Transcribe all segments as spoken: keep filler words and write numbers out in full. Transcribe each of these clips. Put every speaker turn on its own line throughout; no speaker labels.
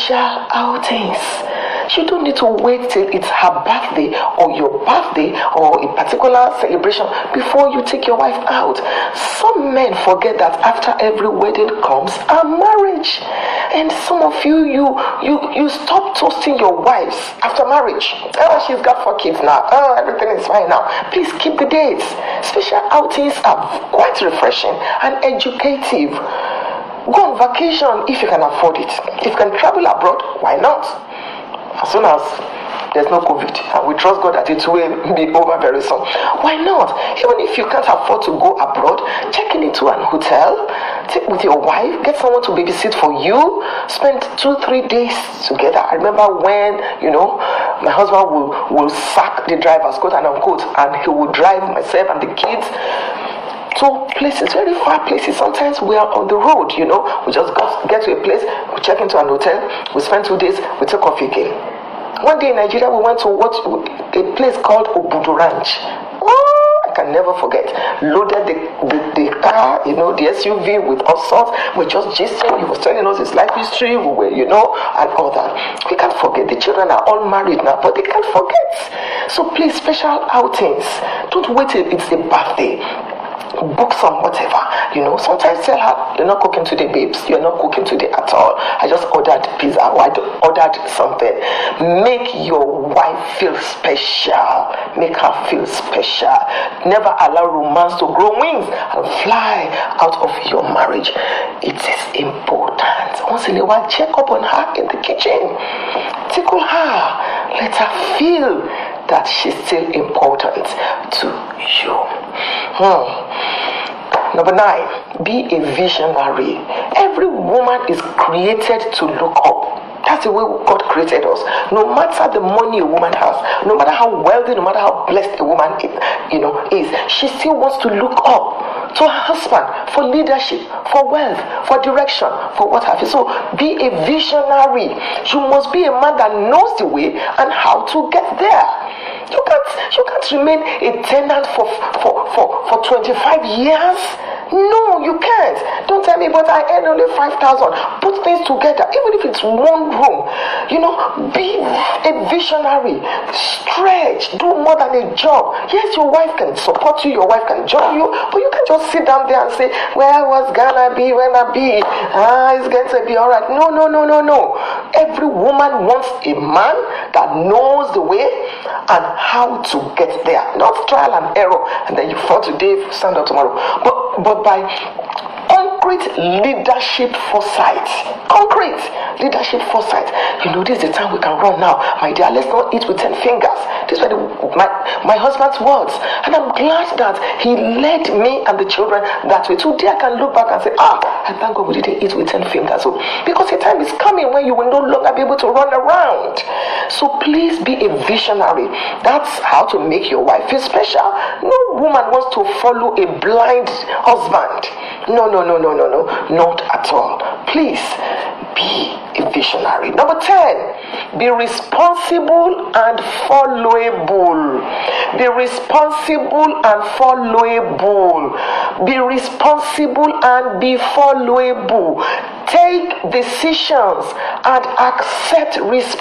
special outings. You don't need to wait till it's her birthday or your birthday or a particular celebration before you take your wife out. Some men forget that after every wedding comes a marriage. And some of you, you you you stop toasting your wives after marriage. Oh, she's got four kids now. Oh, everything is fine now. Please keep the dates. Special outings are quite refreshing and educative. Go on vacation if you can afford it. If you can travel abroad, why not? As soon as there's no COVID, and we trust God that it will be over very soon. Why not? Even if you can't afford to go abroad, check in into an hotel, take with your wife, get someone to babysit for you, spend two, three days together. I remember when, you know, my husband will, will sack the drivers, quote and unquote, and he will drive myself and the kids to places, very far places. Sometimes we are on the road, you know, we just got, get to a place, we check into an hotel, we spend two days, we take off again. One day in Nigeria, we went to watch a place called Obudu Ranch. Oh, I can never forget. Loaded the, the, the car, you know, the S U V with all sorts. We just gisting. He was telling us his life history. We were, you know, and all that. We can't forget. The children are all married now, but they can't forget. So please, special outings. Don't wait till it's a birthday. Book some whatever, you know. Sometimes tell her, you're not cooking today, babes, you're not cooking today at all. I just ordered pizza or I ordered something. Make your wife feel special. Make her feel special. Never allow romance to grow wings and fly out of your marriage. It is important. Once in a while, check up on her in the kitchen. Tickle her. Let her feel that she's still important to you. Hmm. Number nine, be a visionary. Every woman is created to look up. That's the way God created us. No matter the money a woman has, no matter how wealthy, no matter how blessed a woman is, you know, is, she still wants to look up to her husband for leadership, for wealth, for direction, for what have you. So be a visionary. You must be a man that knows the way and how to get there. You can't you can't remain a tenant for for, for, for twenty-five years. No, you can't. Don't tell me, but I earn only five thousand. Put things together, even if it's one room. You know, be a visionary. Stretch. Do more than a job. Yes, your wife can support you, your wife can join you, but you can't just sit down there and say, where was gonna be when I be? Ah, it's going to be all right. No, no, no, no, no. Every woman wants a man that knows the way and how to get there. Not trial and error, and then you fall today, stand up tomorrow. But but by concrete leadership foresight. Concrete leadership foresight. You know, this is the time we can run now. My dear, let's not eat with ten fingers. These were the, my, my husband's words. And I'm glad that he led me and the children that way. Today I can look back and say, ah, I thank God we didn't eat with ten fingers. So, because the time is coming when you will no longer be able to run around. So please be a visionary. That's how to make your wife feel special. No woman wants to follow a blind husband. No, no, no, no, no, no, not at all. Please be a visionary. Number ten, be responsible and followable. Be responsible and followable. Be responsible and be followable. Take decisions and accept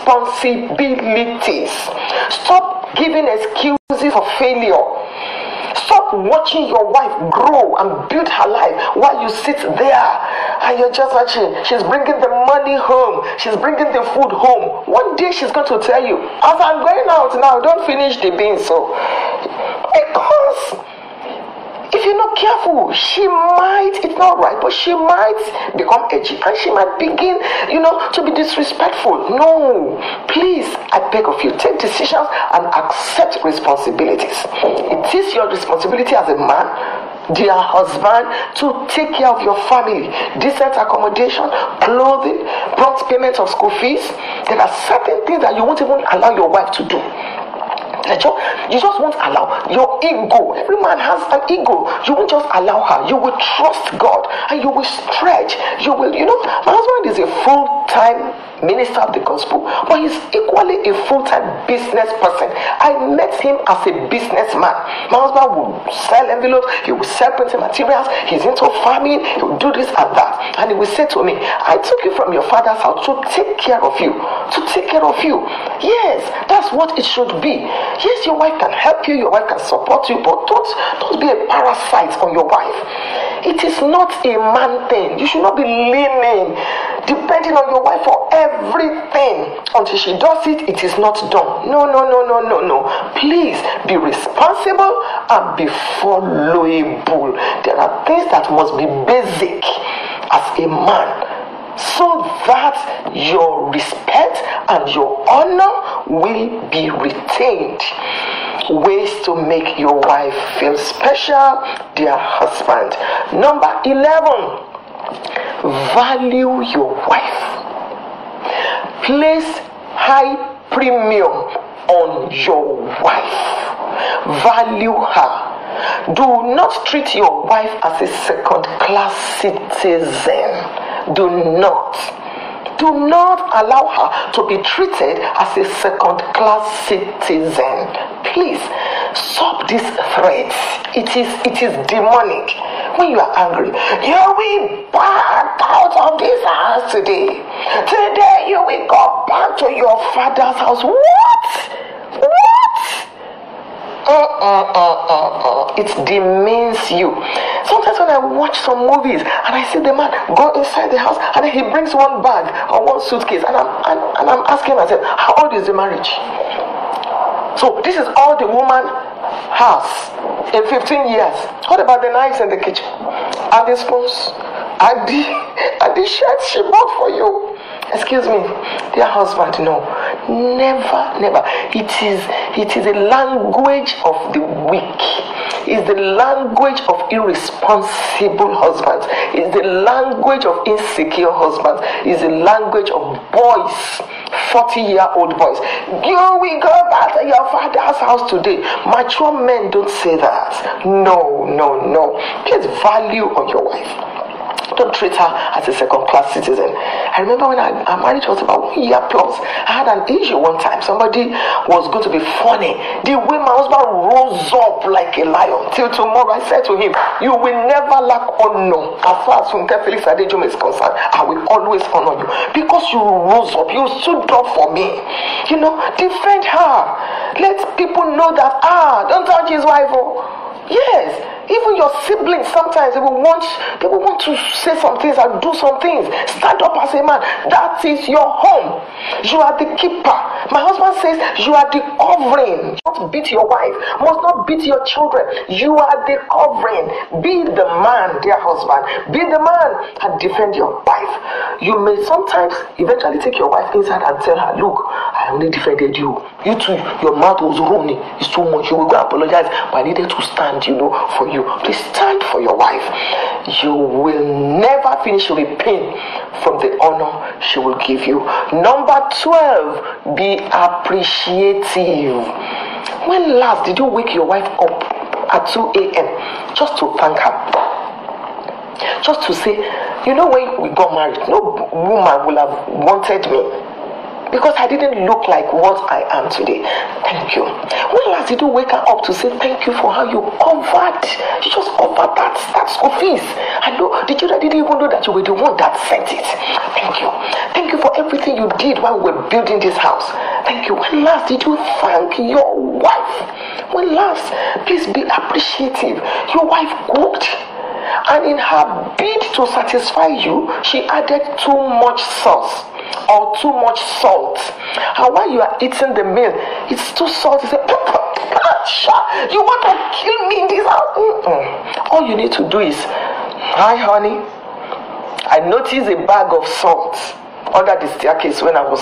responsibilities. Stop giving excuses for failure. Stop watching your wife grow and build her life while you sit there and you're just watching. She's bringing the money home. She's bringing the food home. One day she's going to tell you, as I'm going out now, don't finish the beans. So, because if you're not careful, she might, it's not right, but she might become edgy and she might begin, you know, to be disrespectful. No, please, I beg of you, take decisions and accept responsibilities. It is your responsibility as a man, dear husband, to take care of your family. Decent accommodation, clothing, prompt payment of school fees. There are certain things that you won't even allow your wife to do. You just won't allow your ego. Every man has an ego. You won't just allow her. You will trust God and you will stretch. You will, you know, my husband is a full-time minister of the gospel, but he's equally a full-time business person. I met him as a businessman. My husband will sell envelopes, he will sell printing materials, he's into farming, he will do this and that. And he will say to me, I took you from your father's house to take care of you. To take care of you. Yes, that's what it should be. Yes, your wife can help you, your wife can support you, but don't, don't be a parasite on your wife. It is not a man thing. You should not be leaning, depending on your wife for everything. Until she does it, it is not done. No, no, no, no, no, no. Please be responsible and be followable. There are things that must be basic as a man, so that your respect and your honor will be retained. Ways to make your wife feel special, dear husband. Number eleven, value your wife. Place high premium on your wife. Value her. Do not treat your wife as a second-class citizen. Do not. Do not allow her to be treated as a second-class citizen. Please stop these threats. It is it is demonic. When you are angry, you will back out of this house today. Today you will go back to your father's house. What? What? Uh-uh-uh-uh-uh. It demeans you. Sometimes when I watch some movies and I see the man go inside the house and then he brings one bag or one suitcase, and I'm and, and I'm asking myself, how old is the marriage? So this is all the woman has in fifteen years. What about the knives in the kitchen and the spoons and the and the shirts she bought for you? Excuse me, dear husband, no, never, never. It is it is a language of the weak. It's the language of irresponsible husbands. It's the language of insecure husbands. It's the language of boys, forty-year-old boys. You will go back to your father's house today. Mature men don't say that. No, no, no. Please value on your wife. Don't treat her as a second-class citizen. I remember when I, our marriage was about one year plus, I had an issue one time. Somebody was going to be funny. The way my husband rose up like a lion. Till tomorrow, I said to him, you will never lack honor. As far as Funke Felix Adejum is concerned, I will always honor you. Because you rose up, you stood up for me. You know, defend her. Let people know that, ah, don't touch his wife. Oh. Yes. Even your siblings sometimes they will want they will want to say some things and do some things. Stand up as a man. That is your home. You are the keeper. My husband says you are the covering. Must beat your wife. Must not beat your children. You are the covering. Be the man, dear husband. Be the man and defend your wife. You may sometimes eventually take your wife inside and tell her, look, I only defended you. You too, your mouth was running. It's too much. You will go apologize, but I needed to stand, you know, for you. Please stand for your wife. You will never finish repaying from the honor she will give you. Number twelve, be appreciative. When last did you wake your wife up at two a.m. just to thank her? Just to say, you know, when we got married, no woman will have wanted me, because I didn't look like what I am today. Thank you. When last did you wake her up to say thank you for how you covered? You just covered that, that school fees. I know, did you didn't even know that you were the one that sent it? Thank you. Thank you for everything you did while we were building this house. Thank you. When last did you thank your wife? When last? Please be appreciative. Your wife cooked, and in her bid to satisfy you, she added too much sauce or too much salt. And while you are eating the meal, it's too salty. You say, you want to kill me in this house? Mm-mm. All you need to do is, hi honey, I noticed a bag of salt under the staircase when I was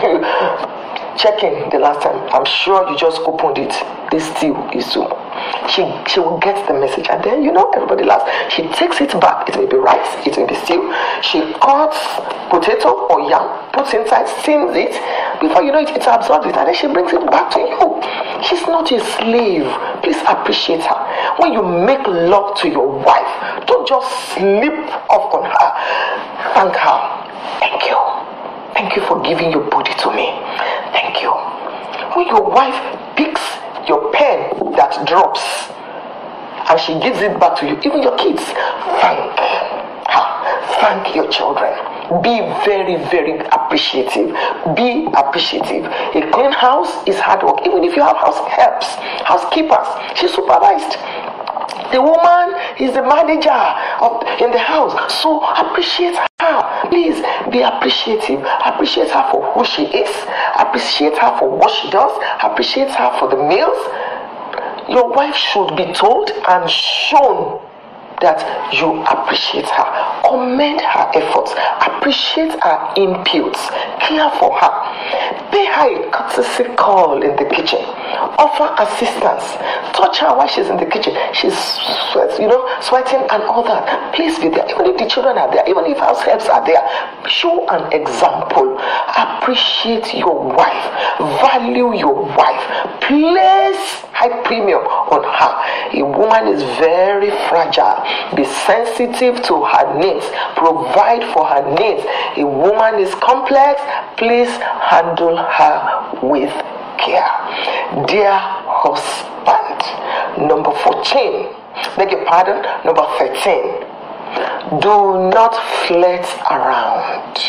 checking the last time. I'm sure you just opened it. This stew is too. She she will get the message, and then you know everybody laughs. She takes it back. It may be rice, it may be stew. She cuts potato or yam, puts inside, steams it. Before you know it, it absorbs it, and then she brings it back to you. She's not a slave. Please appreciate her. When you make love to your wife, don't just slip off on her. Thank her. Thank you. Thank you for giving your body to me. Thank you. When your wife picks your pen that drops and she gives it back to you, even your kids, thank her. Thank your children. Be very, very appreciative. Be appreciative. A clean house is hard work. Even if you have house helps, housekeepers, she's supervised. The woman is the manager of in the house, so appreciate her. Please be appreciative. Appreciate her for who she is. Appreciate her for what she does. Appreciate her for the meals. Your wife should be told and shown that you appreciate her. Commend her efforts. Appreciate her inputs. Care for her. Pay her a courtesy call in the kitchen. Offer assistance. Touch her while she's in the kitchen. She's sweat, you know, sweating and all that. Please be there. Even if the children are there, even if house helps are there, show an example. Appreciate your wife. Value your wife. Place high premium on her. A woman is very fragile. Be sensitive to her needs. Provide for her needs. A woman is complex. Please handle her with care. Dear husband, number fourteen, beg your pardon, number thirteen, do not flirt around.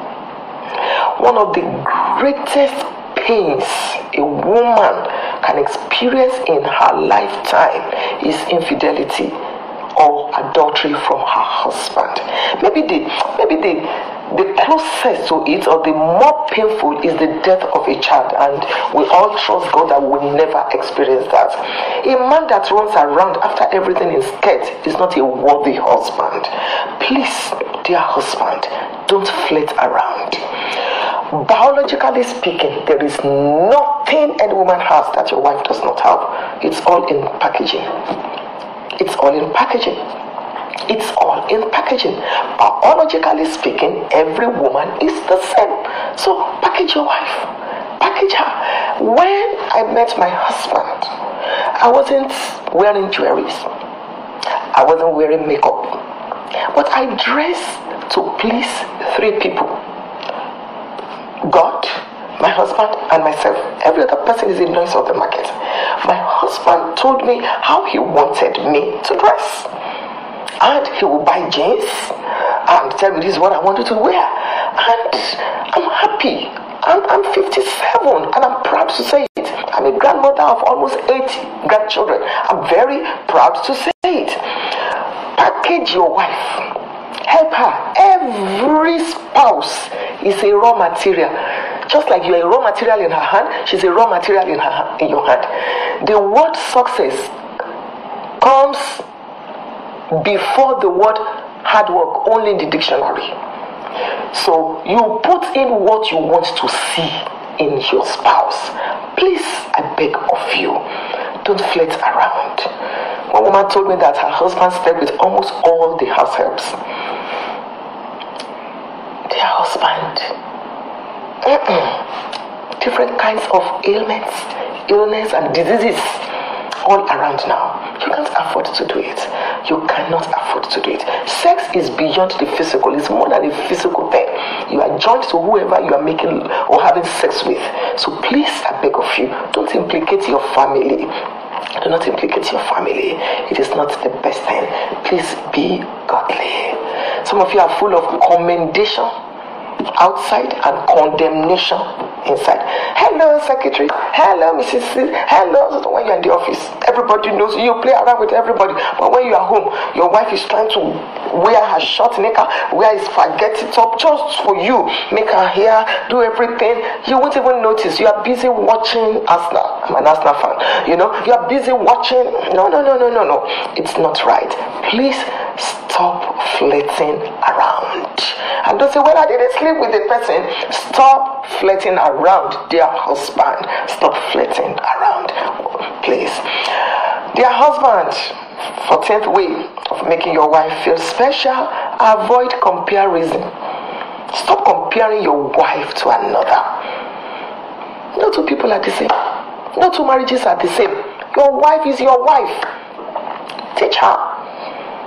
One of the greatest pains a woman can experience in her lifetime is infidelity or adultery from her husband. Maybe the maybe the the closest to it or the more painful is the death of a child, and we all trust God that we will never experience that. A man that runs around after everything is scared is not a worthy husband. Please, dear husband, don't flirt around. Biologically speaking, there is nothing any woman has that your wife does not have. It's all in packaging. It's all in packaging. It's all in packaging. Biologically speaking, every woman is the same. So package your wife. Package her. When I met my husband, I wasn't wearing jewelries. I wasn't wearing makeup. But I dressed to please three people. God, my husband, and myself. Every other person is in noise of the market. My husband told me how he wanted me to dress. And he will buy jeans and tell me this is what I wanted to wear. And I'm happy. I'm, I'm fifty-seven and I'm proud to say it. I'm a grandmother of almost eight grandchildren. I'm very proud to say it. Package your wife. Help her. Every spouse is a raw material. Just like you're a raw material in her hand, she's a raw material in her in your hand. The word success comes before the word hard work, only in the dictionary. So you put in what you want to see in your spouse. Please, I beg of you, don't flirt around. One woman told me that her husband slept with almost all the house helps. Dear husband, mm-mm. different kinds of ailments, illness and diseases all around now. You can't afford to do it. You cannot afford to do it. Sex is beyond the physical. It's more than a physical thing. You are joined to whoever you are making or having sex with. So please, I beg of you, don't implicate your family. Do not implicate your family. It is not the best thing. Please be godly. Some of you are full of commendation outside and condemnation inside. Hello, secretary. Hello, Missus C. Hello. When you're in the office, everybody knows you. You play around with everybody. But when you are home, your wife is trying to wear her short knicker, wear his spaghetti top just for you. Make her hair, do everything. You won't even notice. You are busy watching Arsenal. I'm an Arsenal fan. You know, you are busy watching. No, no, no, no, no, no. It's not right. Please stop flirting around. And don't say, well, I didn't sleep with the person. Stop flirting around, dear husband. Stop flirting around, please. Dear husband, fourteenth way of making your wife feel special, avoid comparison. Stop comparing your wife to another. No two people are the same. No two marriages are the same. Your wife is your wife. Teach her.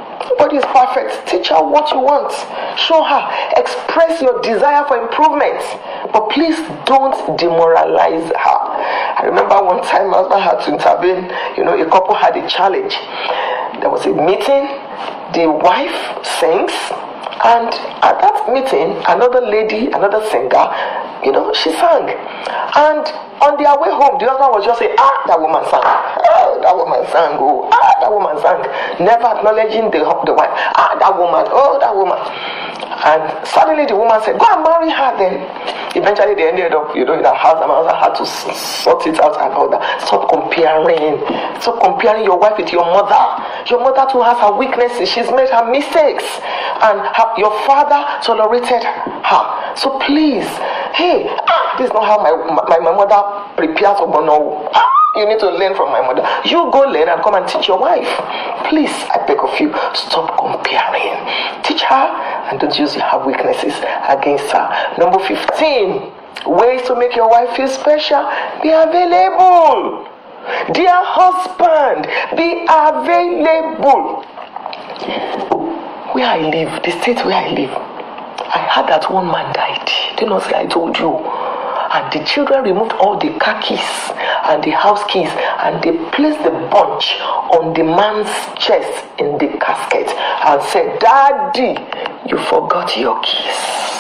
Nobody is perfect. Teach her what you want. Show her. Express your desire for improvement. But please don't demoralize her. I remember one time my husband had to intervene. You know, a couple had a challenge. There was a meeting. The wife sings. And at that meeting, another lady, another singer, you know, she sang. And on their way home, the husband was just saying, ah, that woman sang. Ah, that woman sang. Oh, ah, that woman sang. Never acknowledging the, the wife. Ah, that woman. Oh, that woman. And suddenly the woman said, go and marry her then. Eventually they ended up, you know, in her house, and my husband had to sort it out and all that. Stop comparing. Stop comparing your wife with your mother. Your mother too has her weaknesses. She's made her mistakes. And her, your father tolerated her. So please, hey, ah, this is not how my my, my mother prepares for bono. Ah, you need to learn from my mother. You go learn and come and teach your wife. Please, I beg of you, stop comparing. Teach her and don't use her weaknesses against her. Number fifteen, ways to make your wife feel special. Be available. Dear husband, be available. Where I live, the state where I live, I heard that one man died. Did not say I told you. And the children removed all the car keys and the house keys, and they placed the bunch on the man's chest in the casket and said, Daddy, you forgot your keys.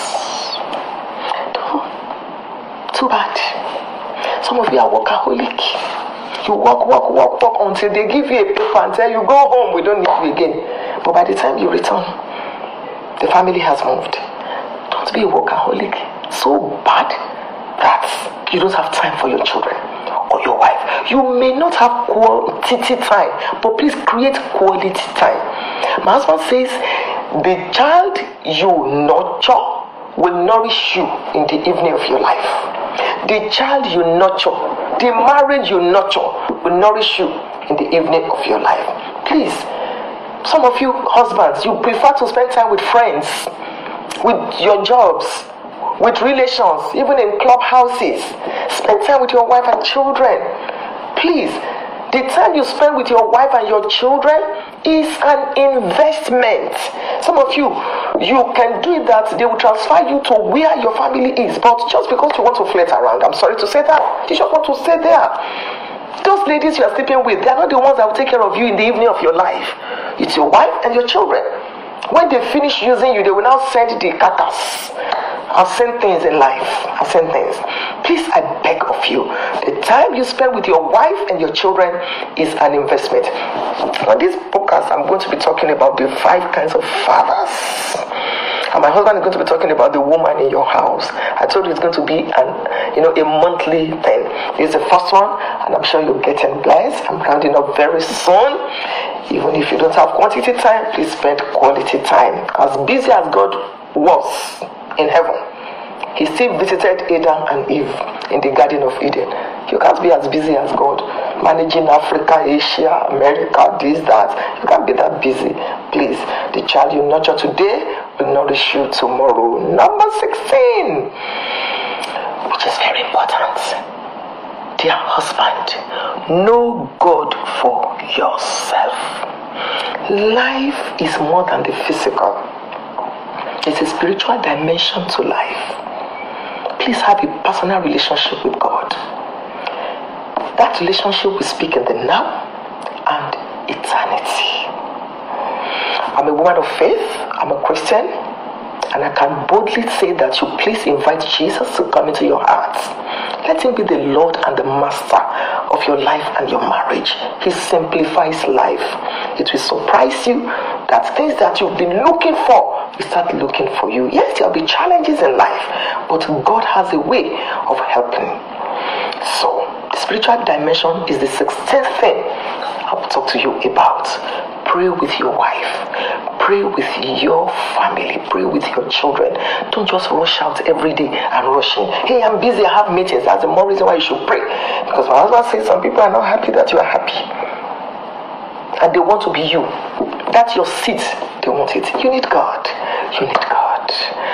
Too bad. Some of you are workaholic. You work, work, work, work until they give you a paper and tell you, go home, we don't need you again. But by the time you return, the family has moved. Don't be a workaholic. So bad that you don't have time for your children or your wife. You may not have quantity time, but please create quality time. My husband says, the child you nurture will nourish you in the evening of your life. The child you nurture, the marriage you nurture will nourish you in the evening of your life. Please, some of you husbands, you prefer to spend time with friends, with your jobs, with relations, even in clubhouses. Spend time with your wife and children. Please, the time you spend with your wife and your children is an investment. Some of you, you can do it that they will transfer you to where your family is, but just because you want to flirt around, I'm sorry to say that, you just want to stay there. Those ladies you are sleeping with, they are not the ones that will take care of you in the evening of your life. It's your wife and your children. When they finish using you, they will now send the katas. I've seen things in life. I've seen things. Please, I beg of you, the time you spend with your wife and your children is an investment. On this podcast, I'm going to be talking about the five kinds of fathers. And my husband is going to be talking about the woman in your house. I told you it's going to be an, you know, a monthly thing. This is the first one, and I'm sure you're getting blessed. I'm rounding up very soon. Even if you don't have quantity time, please spend quality time. As busy as God was in heaven, he still visited Adam and Eve in the Garden of Eden. You can't be as busy as God, managing Africa, Asia, America, this, that. You can't be that busy. Please, the child you nurture today will nourish you tomorrow. Number sixteen, which is very important. Dear husband, know God for yourself. Life is more than the physical. It's a spiritual dimension to life. Please have a personal relationship with God. That relationship will speak in the now and eternity. I'm a woman of faith. I'm a Christian. And I can boldly say that you please invite Jesus to come into your heart. Let him be the Lord and the master of your life and your marriage. He simplifies life. It will surprise you that things that you've been looking for will start looking for you. Yes, there will be challenges in life, but God has a way of helping. So, the spiritual dimension is the sixteenth thing I will talk to you about. Pray with your wife. Pray with your family. Pray with your children. Don't just rush out every day and rush in. Hey, I'm busy, I have meetings. That's the more reason why you should pray. Because my husband says some people are not happy that you are happy. And they want to be you. That's your seat. They want it. You need God. You need God.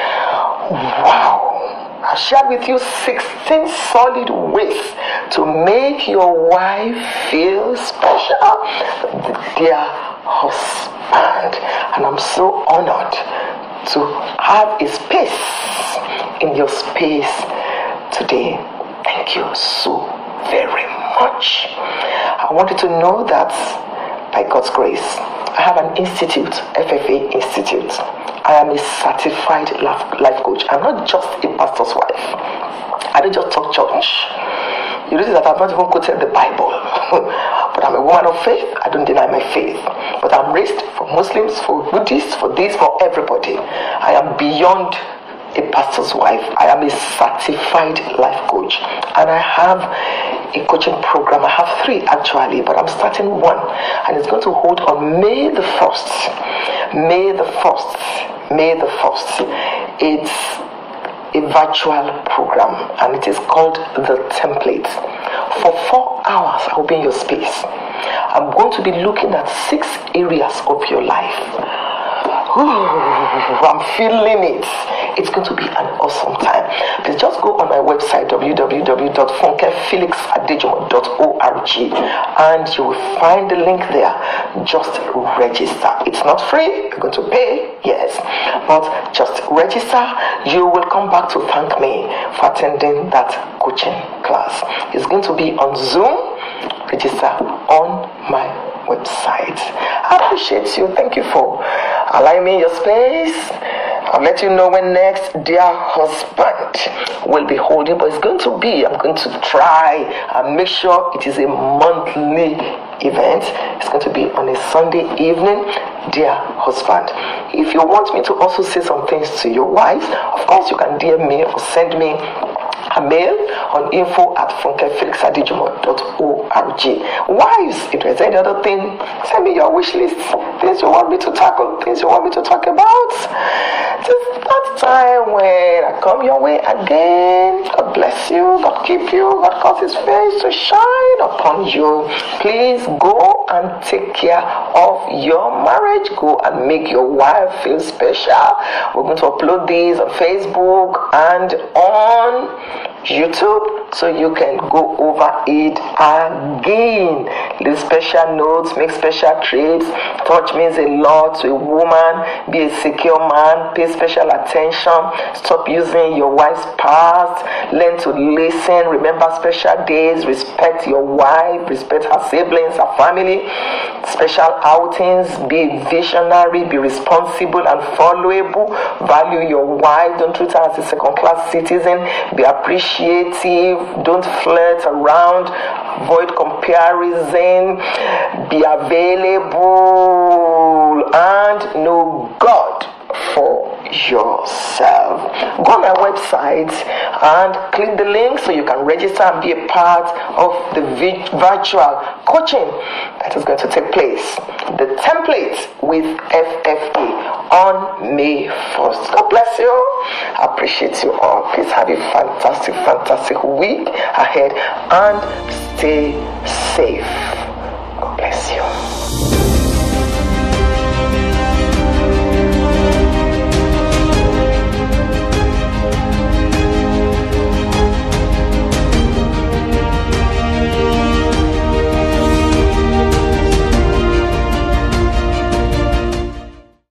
Wow. I shared with you sixteen solid ways to make your wife feel special. Dear husband. And And I'm so honored to have a space in your space today. Thank you so very much. I want you to know that by God's grace, I have an institute, F F A Institute. I am a certified life, life coach. I'm not just a pastor's wife. I don't just talk church. You notice that I've not even quoted the Bible. But I'm a woman of faith. I don't deny my faith. But I'm raised for Muslims, for Buddhists, for this, for everybody. I am beyond a pastor's wife. I am a certified life coach. And I have a coaching program. I have three actually, but I'm starting one. And it's going to hold on May the first. May the first. May the first. It's a virtual program, and it is called The Template. For four hours, I will be in your space. I'm going to be looking at six areas of your life. Ooh, I'm feeling it. It's going to be an awesome time. Please just go on my website, w w w dot funke felix adejumo dot org, and you will find the link there. Just register. It's not free. You're going to pay, yes, but just register. You will come back to thank me for attending that coaching class. It's going to be on Zoom. Register on my website. I appreciate you. Thank you for allowing me your space. I'll let you know when next Dear Husband will be holding, but it's going to be, I'm going to try and make sure it is a monthly event. It's going to be on a Sunday evening. Dear Husband, if you want me to also say some things to your wife, of course you can D M me or send me a mail on info at funke felix adejumo dot org. Wives, if there's any other thing, send me your wish list, things you want me to tackle, things you want me to talk about. Just that time when I come your way again. God bless you, God keep you, God cause his face to shine upon you. Please go and take care of your marriage. Go and make your wife feel special. We're going to upload these on Facebook and on YouTube, so you can go over it again. Leave special notes, make special trades. Touch means a lot to a woman. Be a secure man. Pay special attention. Stop using your wife's past. Learn to listen. Remember special days. Respect your wife. Respect her siblings, her family. Special outings. Be visionary. Be responsible and followable. Value your wife. Don't treat her as a second-class citizen. Be appreciative. Don't flirt around. Avoid comparison. Be available and know God for yourself. Go on my website and click the link so you can register and be a part of the vi- virtual coaching that is going to take place. The Template with F F A on May first. God bless you. I appreciate you all. Please have a fantastic, fantastic week ahead and stay safe. God bless you.